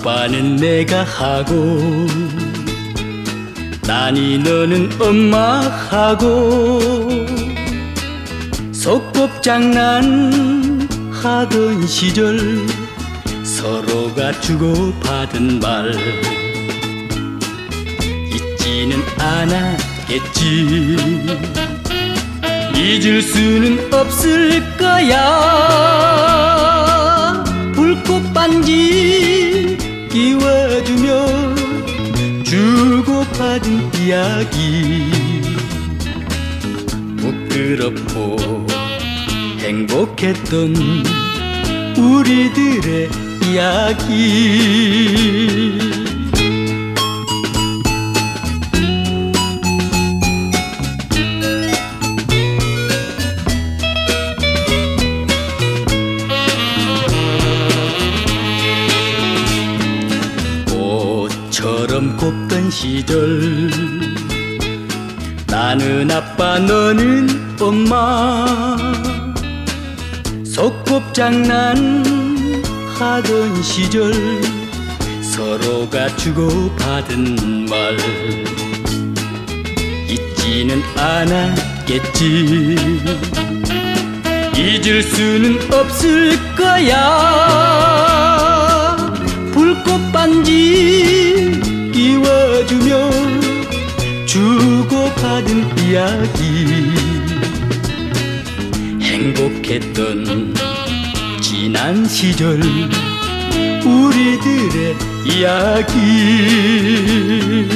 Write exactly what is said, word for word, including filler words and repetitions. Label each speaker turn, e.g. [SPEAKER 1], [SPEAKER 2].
[SPEAKER 1] 아빠는 내가 하고 나니 너는 엄마하고 소꿉장난 하던 시절 서로가 주고받은 말 잊지는 않았겠지. 잊을 수는 없을 거야. 불꽃 반지 끼워주며 주고받은 이야기 부끄럽고 행복했던 우리들의 이야기. 꽃처럼 곱던 시절 나는 아빠 너는 엄마 소꿉장난 하던 시절 서로가 주고받은 말 잊지는 않았겠지. 잊을 수는 없을 거야. 불꽃 반지 끼워주며 주고받은 이야기 행복했던 지난 시절 우리들의 이야기.